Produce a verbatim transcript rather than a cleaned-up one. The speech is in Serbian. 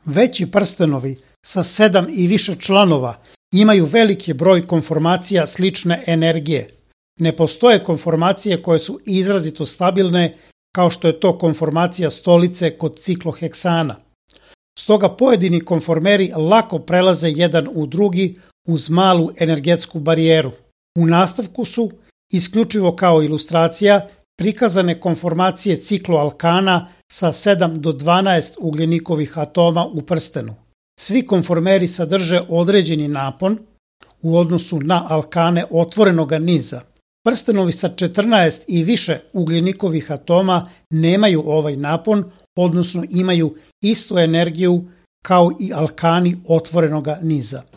Veći prstenovi sa sedam i više članova imaju veliki broj konformacija slične energije. Ne postoje konformacije koje su izrazito stabilne, kao što je to konformacija stolice kod cikloheksana. Stoga pojedini konformeri lako prelaze jedan u drugi uz malu energetsku barijeru. U nastavku su, isključivo kao ilustracija, prikazane konformacije cikloalkana sa sedam do dvanaest ugljenikovih atoma u prstenu. Svi konformeri sadrže određeni napon u odnosu na alkane otvorenoga niza. Prstenovi sa četrnaest i više ugljenikovih atoma nemaju ovaj napon, odnosno imaju istu energiju kao i alkani otvorenoga niza.